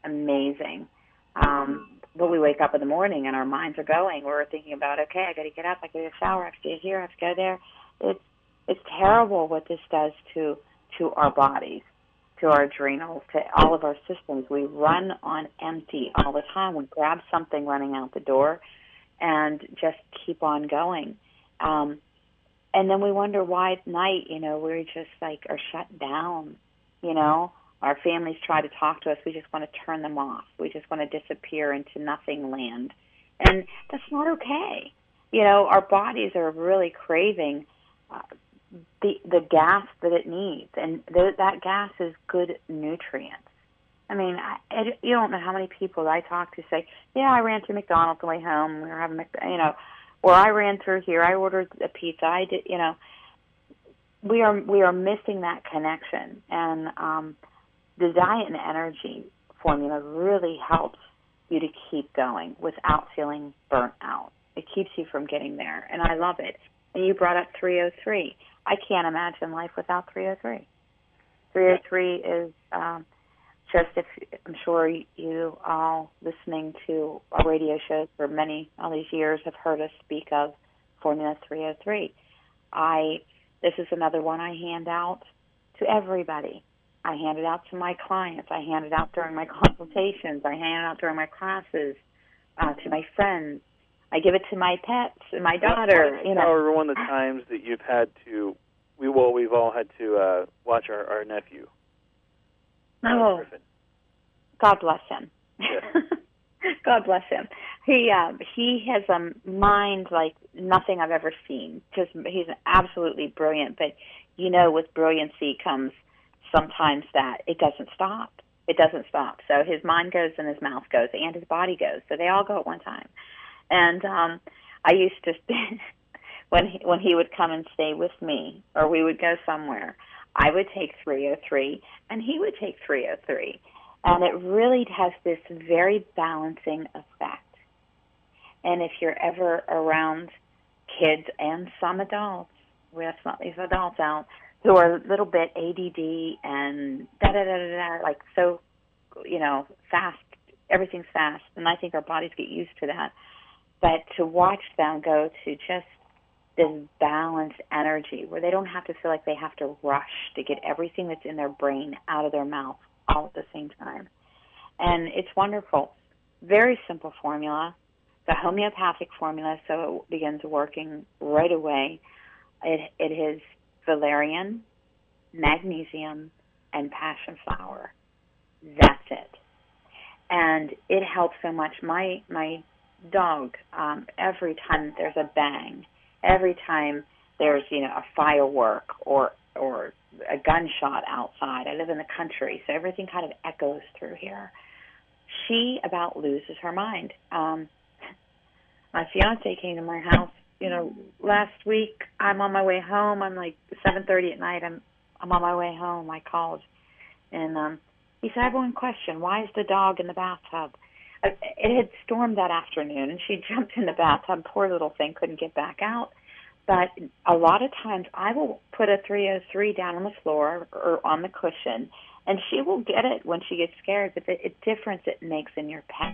amazing. Um, but we wake up in the morning and our minds are going. We're thinking about, okay, I got to get up, I got to get a shower, I have to get here, I have to go there. It's it's terrible what this does to to our bodies, to our adrenals, to all of our systems. We run on empty all the time. We grab something running out the door and just keep on going. Um, and then we wonder why at night, you know, we just like are shut down, you know. Our families try to talk to us. We just want to turn them off. We just want to disappear into nothing land. And that's not okay. You know, our bodies are really craving uh, the the gas that it needs. And th- that gas is good nutrients. I mean, I, I, you don't know how many people I talk to say, yeah, I ran through McDonald's on the way home. We were having, you know, or I ran through here. I ordered a pizza. I did, you know. We are we are missing that connection. And um the diet and energy formula really helps you to keep going without feeling burnt out. It keeps you from getting there, and I love it. And you brought up three oh three. I can't imagine life without three oh three. three oh three is um, just, if I'm sure you all listening to our radio shows for many, all these years have heard us speak of Formula three oh three. I, this is another one I hand out to everybody. I hand it out to my clients. I hand it out during my consultations. I hand it out during my classes, uh, to my friends. I give it to my pets and my daughter. What, you know, tell everyone the times that you've had to, we well, we've all had to uh, watch our, our nephew. Oh, Griffin. God bless him. Yeah. God bless him. He um, he has a mind like nothing I've ever seen. Just he's absolutely brilliant. But you know, with brilliancy comes sometimes that it doesn't stop. It doesn't stop. So his mind goes and his mouth goes and his body goes. So they all go at one time. And um, I used to, when he, when he would come and stay with me, or we would go somewhere, I would take three oh three and he would take three oh three. And it really has this very balancing effect. And if you're ever around kids and some adults, we have some of these adults out, who are a little bit A D D and da-da-da-da-da, like so, you know, fast, everything's fast, and I think our bodies get used to that. But to watch them go to just this balanced energy where they don't have to feel like they have to rush to get everything that's in their brain out of their mouth all at the same time. And it's wonderful. Very simple formula, the homeopathic formula, so it begins working right away. It, it is valerian, magnesium, and passion flower. That's it. And it helps so much. My my dog, um, every time there's a bang, every time there's, you know, a firework or or a gunshot outside. I live in the country, so everything kind of echoes through here. She about loses her mind. Um, my fiance came to my house, you know, last week. I'm on my way home. I'm like seven thirty at night. I'm I'm on my way home. I called, and um, he said, "I have one question. Why is the dog in the bathtub?" It had stormed that afternoon, and she jumped in the bathtub. Poor little thing couldn't get back out. But a lot of times I will put a three oh three down on the floor or on the cushion, and she will get it when she gets scared. But the difference it makes in your pets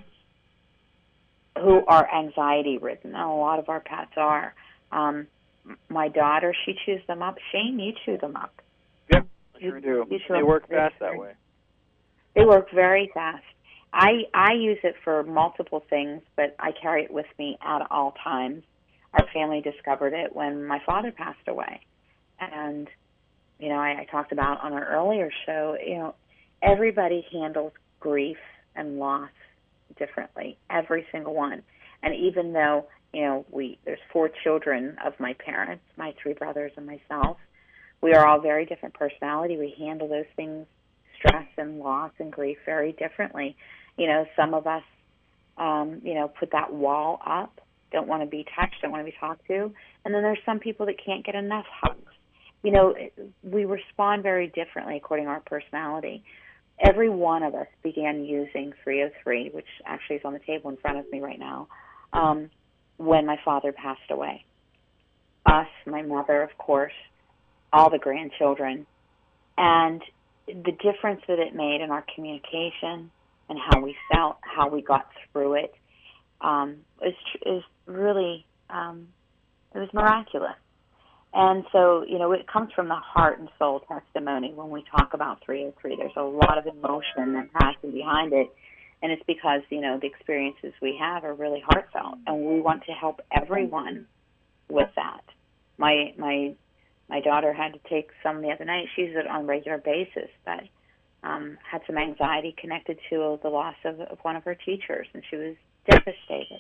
who are anxiety-ridden, and a lot of our pets are. Um, my daughter, she chews them up. Shane, you chew them up. Yep, I sure do. They work fast that way. They work very fast. I I use it for multiple things, but I carry it with me at all times. Our family discovered it when my father passed away. And, you know, I, I talked about on our earlier show, you know, everybody handles grief and loss differently, every single one. And even though, you know, we there's four children of my parents, my three brothers and myself, we are all very different personality. We handle those things, stress and loss and grief, very differently. You know, some of us, um, you know, put that wall up, don't want to be touched, don't want to be talked to. And then there's some people that can't get enough hugs. You know, we respond very differently according to our personality. Every one of us began using three oh three, which actually is on the table in front of me right now, um, when my father passed away. Us, my mother, of course, all the grandchildren. And the difference that it made in our communication, and how we felt, how we got through it, um, is is really um, it was miraculous. And so, you know, it comes from the heart and soul testimony when we talk about three oh three. There's a lot of emotion and passion behind it, and it's because, you know, the experiences we have are really heartfelt, and we want to help everyone with that. My my my daughter had to take some the other night. She uses it on a regular basis, but um, had some anxiety connected to the loss of, of one of her teachers, and she was devastated,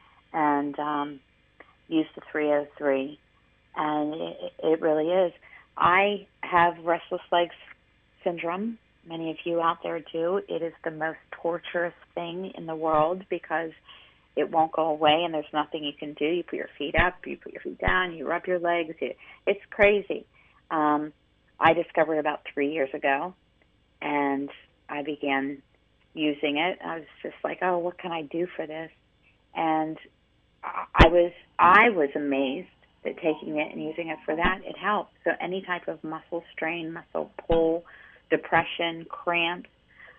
and um, used the three oh three. And it, it really is. I have restless legs syndrome. Many of you out there do. It is the most torturous thing in the world because it won't go away, and there's nothing you can do. You put your feet up, you put your feet down, you rub your legs. You, it's crazy. Um, I discovered it about three years ago, and I began using it. I was just like, oh, what can I do for this? And I was I was amazed that taking it and using it for that, it helps. So any type of muscle strain, muscle pull, depression, cramps,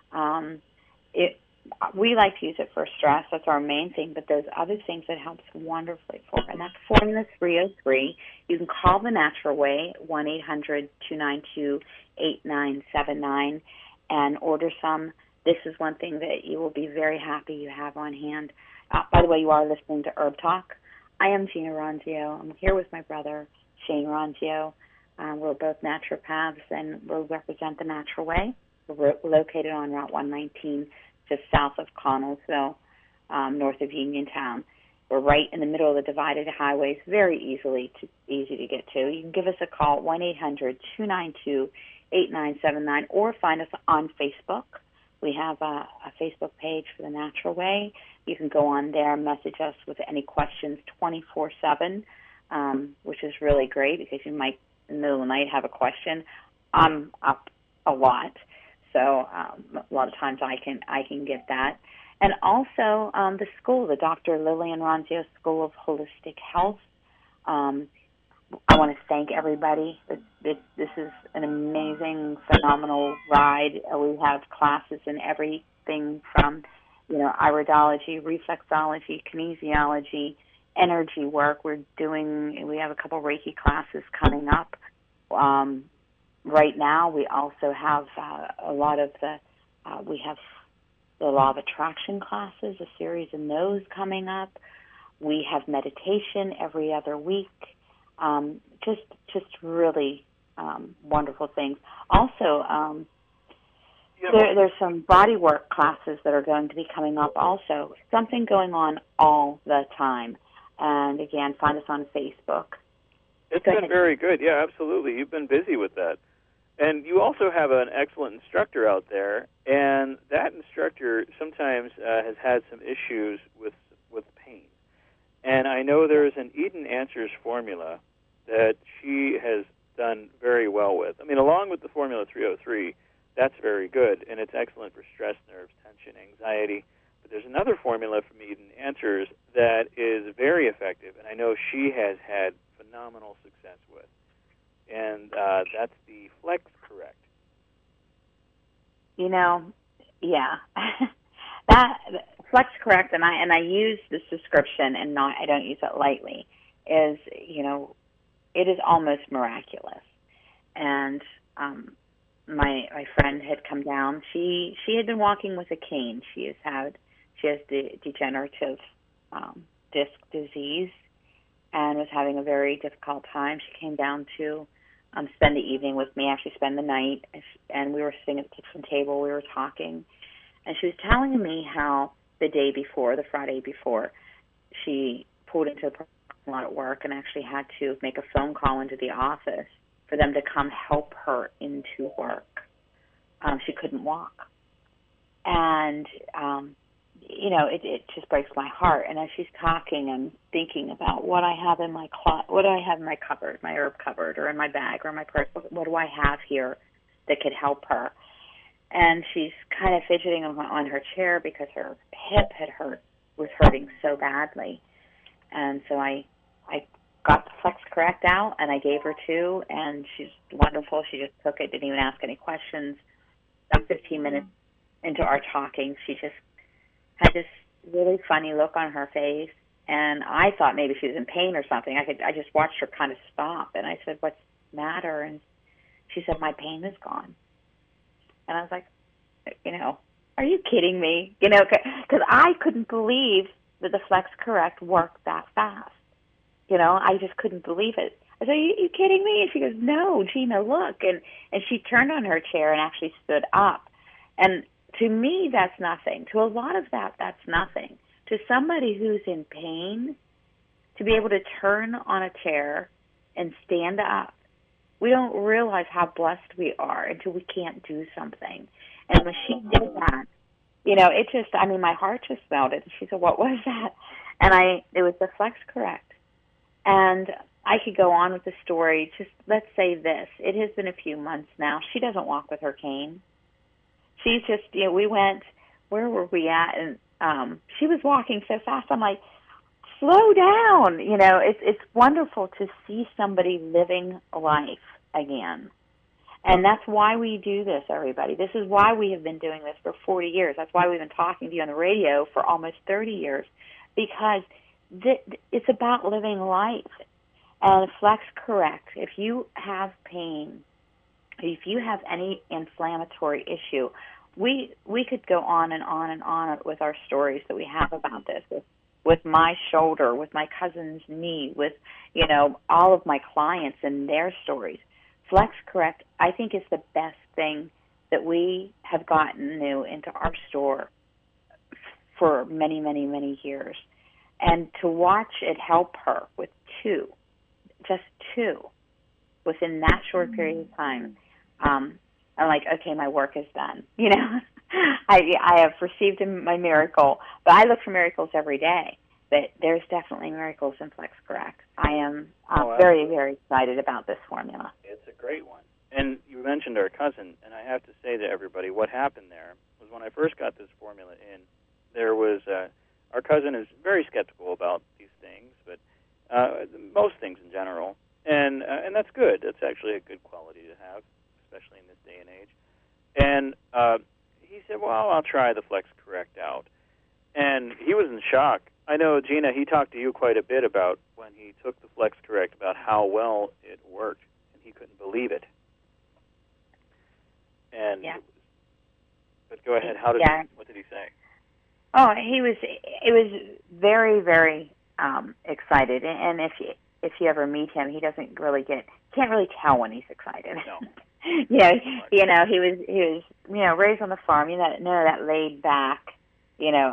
um, it we like to use it for stress. That's our main thing, but there's other things that helps wonderfully for, and that's Formula three oh three. You can call The Natural Way, one eight hundred two nine two eight nine seven nine, and order some. This is one thing that you will be very happy you have on hand. Uh, by the way, you are listening to Herb Talk. I am Gina Ronzio. I'm here with my brother, Shane Ronzio. Um, we're both naturopaths, and we represent The Natural Way. We're located on Route one nineteen, just south of Connellsville, um, north of Uniontown. We're right in the middle of the divided highways, very easily to, easy to get to. You can give us a call, one eight hundred two nine two eight nine seven nine, or find us on Facebook. We have a, a Facebook page for The Natural Way. You can go on there, message us with any questions twenty-four seven, um, which is really great because you might, in the middle of the night, have a question. I'm up a lot, so um, a lot of times I can I can get that. And also um, the school, the Doctor Lillian Ronzio School of Holistic Health. Um, I want to thank everybody. It, it, this is an amazing, phenomenal ride. We have classes in everything from, you know, iridology, reflexology, kinesiology, energy work. We're doing, we have a couple Reiki classes coming up. Um, right now, we also have uh, a lot of the, uh, we have the Law of Attraction classes, a series of those coming up. We have meditation every other week. Um, just, just really um, wonderful things. Also, um, yeah. there, there's some body work classes that are going to be coming up also. Something going on all the time. And again, find us on Facebook. It's been very good. Yeah, absolutely. You've been busy with that. And you also have an excellent instructor out there, and that instructor sometimes uh, has had some issues with with pain. And I know there's an Eden Answers formula that she has done very well with. I mean, along with the Formula three oh three, that's very good, and it's excellent for stress, nerves, tension, anxiety. But there's another formula from Eden Answers that is very effective, and I know she has had phenomenal success with. And uh, that's the Flex Correct. You know, yeah. that Flex Correct, and I and I use this description, and not I don't use it lightly, is, you know, it is almost miraculous. And um, my my friend had come down. She she had been walking with a cane. She has had she has the degenerative um, disc disease, and was having a very difficult time. She came down to um, spend the evening with me, actually spend the night, and we were sitting at the kitchen table. We were talking, and she was telling me how the day before, the Friday before, she pulled into a parking lot at work and actually had to make a phone call into the office for them to come help her into work. Um, she couldn't walk. And, um, you know, it, it just breaks my heart. And as she's talking, I'm thinking about what I have in my closet, what do I have in my cupboard, my herb cupboard, or in my bag, or in my purse. What do I have here that could help her? And she's kind of fidgeting on, on her chair because her hip had hurt, was hurting so badly. And so I, I got the Flex Correct out, and I gave her two, and she's wonderful. She just took it, didn't even ask any questions. About fifteen minutes into our talking, she just had this really funny look on her face, and I thought maybe she was in pain or something. I could I just watched her kind of stop, and I said, "What's the matter?" And she said, "My pain is gone." And I was like, you know, are you kidding me? You know, because I couldn't believe that the Flex Correct worked that fast. You know, I just couldn't believe it. I said, are you, are you kidding me? And she goes, no, Gina, look. And, and she turned on her chair and actually stood up. And to me, that's nothing. To a lot of that, that's nothing. To somebody who's in pain, to be able to turn on a chair and stand up, we don't realize how blessed we are until we can't do something. And when she did that, you know, it just, I mean, my heart just melted. She said, what was that? And I, it was the Flex Correct. And I could go on with the story. Just let's say this. It has been a few months now. She doesn't walk with her cane. She's just, you know, we went, where were we at? And um, she was walking so fast. I'm like, slow down. You know, it's it's wonderful to see somebody living life again. And that's why we do this, everybody. This is why we have been doing this for forty years. That's why we've been talking to you on the radio for almost thirty years, because th- it's about living life. And Flex Correct, if you have pain, if you have any inflammatory issue, we we could go on and on and on with our stories that we have about this, with, with my shoulder, with my cousin's knee, with, you know, all of my clients and their stories. Flex Correct, I think, is the best thing that we have gotten new into our store for many, many, many years. And to watch it help her with two, just two, within that short period of time, um, I'm like, okay, my work is done. You know, I I have received my miracle, but I look for miracles every day. But there's definitely miracles in Flex Correct. I am uh, oh, very, very excited about this formula. It's a great one. And you mentioned our cousin, and I have to say to everybody, what happened there was when I first got this formula in, there was, uh, our cousin is very skeptical about these things, but uh, most things in general. And uh, and that's good. That's actually a good quality to have, especially in this day and age. And uh, he said, well, I'll try the Flex Correct out. And he was in shock. I know, Gina, he talked to you quite a bit about when he took the Flex Correct, about how well it worked, and he couldn't believe it. And yeah. But go ahead. How did yeah. he, what did he say? Oh, he was. It was very, very um, excited. And if you if you ever meet him, he doesn't really get. Can't really tell when he's excited. No. you know, you know, he was he was you know raised on the farm. You know, none of that laid back. You know.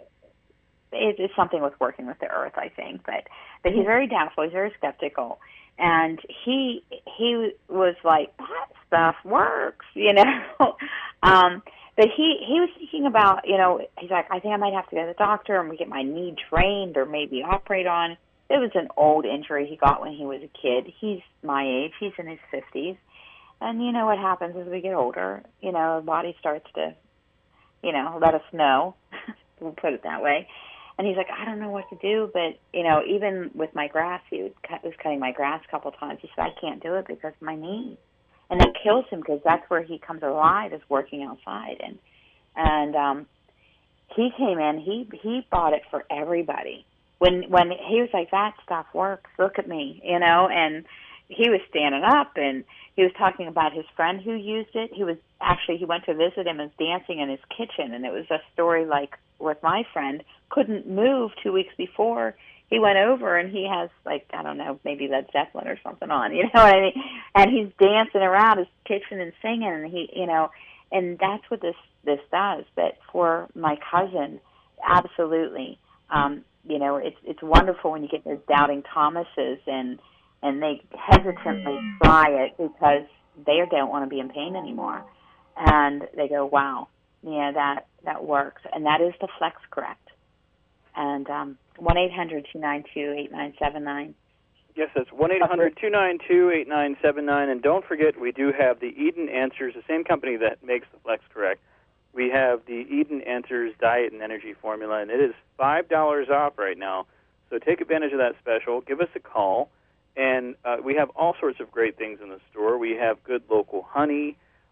It, it's something with working with the earth, I think, but but he's very doubtful. He's very skeptical, and he he was like, that stuff works, you know. um, but he he was thinking about, you know, he's like, I think I might have to go to the doctor and get my knee drained or maybe operate on. It was an old injury he got when he was a kid. He's my age. He's in his fifties, and you know what happens as we get older. You know, the body starts to, you know, let us know. We'll put it that way. And he's like, I don't know what to do, but, you know, even with my grass, he was, cut, was cutting my grass a couple of times. He said, I can't do it because of my knee. And that kills him because that's where he comes alive, is working outside. And and um, he came in, he he bought it for everybody. When, when he was like, that stuff works, look at me, you know, and he was standing up, and he was talking about his friend who used it. He was actually, he went to visit him and was dancing in his kitchen, and it was a story like with my friend, couldn't move two weeks before. He went over, and he has, like, I don't know, maybe Led Zeppelin or something on, you know what I mean? And he's dancing around his kitchen and singing, and he, you know, and that's what this, this does. But for my cousin, absolutely, um, you know, it's it's wonderful when you get those doubting Thomases, and and they hesitantly try it because they don't want to be in pain anymore. And they go, wow, yeah, that, that works. And that is the Flex Correct. And um, one eight hundred two nine two eight nine seven nine. Yes, that's one eight hundred two nine two eight nine seven nine. And don't forget, we do have the Eden Answers, the same company that makes the Flex Correct. We have the Eden Answers Diet and Energy Formula, and it is five dollars off right now. So take advantage of that special. Give us a call. And uh, we have all sorts of great things in the store. We have good local honey.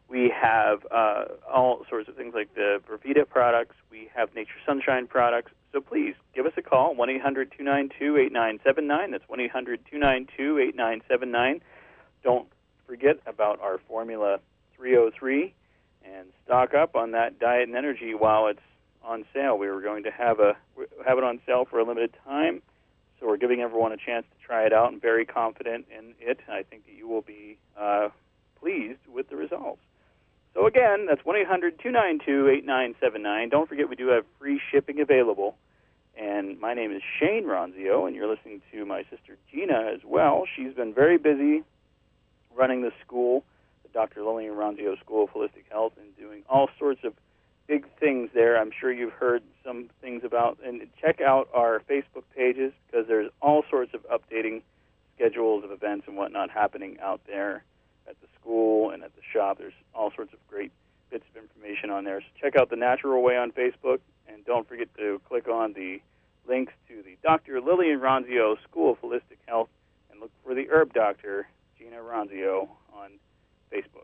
We have uh, all sorts of things like the Brevita products. We have Nature Sunshine products. So please give us a call, one eight hundred two nine two eight nine seven nine. That's one eight hundred two nine two eight nine seven nine. Don't forget about our Formula three oh three and stock up on that Diet and Energy while it's on sale. We were going to have a have it on sale for a limited time, so we're giving everyone a chance to try it out. I'm very confident in it. I think that you will be uh, pleased with the results. So again, that's one eight hundred two nine two eight nine seven nine. Don't forget we do have free shipping available. And my name is Shane Ronzio, and you're listening to my sister Gina as well. She's been very busy running the school, the Doctor Lillian Ronzio School of Holistic Health, and doing all sorts of big things there. I'm sure you've heard some things about. And check out our Facebook pages, because there's all sorts of updating schedules of events and whatnot happening out there at the school and at the shop. There's all sorts of great bits of information on there. So check out The Natural Way on Facebook, and don't forget to click on the links to the Doctor Lillian Ronzio School of Holistic Health and look for the Herb Doctor, Gina Ronzio, on Facebook.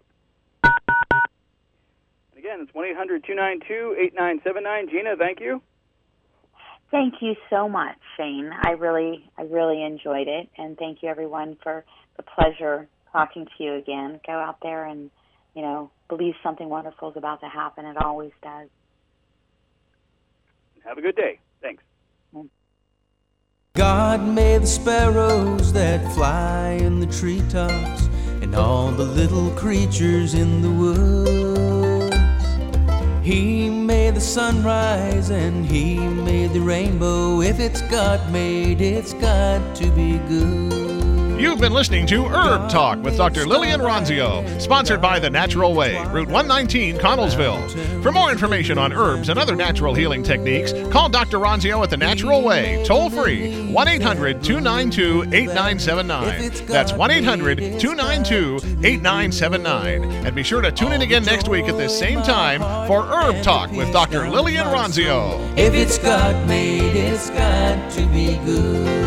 And again, it's one eight hundred two nine two eight nine seven nine. Gina, thank you. Thank you so much, Shane. I really, I really enjoyed it, and thank you, everyone, for the pleasure talking to you again. Go out there and, you know, believe something wonderful is about to happen. It always does. Have a good day. Thanks. God made the sparrows that fly in the treetops and all the little creatures in the woods. He made the sunrise and he made the rainbow. If it's God made, it's got to be good. You've been listening to Herb Talk with Doctor Lillian Ronzio, sponsored by The Natural Way, Route one nineteen, Connellsville. For more information on herbs and other natural healing techniques, call Doctor Ronzio at The Natural Way, toll free, one eight hundred two nine two eight nine seven nine. That's one eight hundred two nine two eight nine seven nine. And be sure to tune in again next week at this same time for Herb Talk with Doctor Lillian Ronzio. If it's God made, it's got to be good.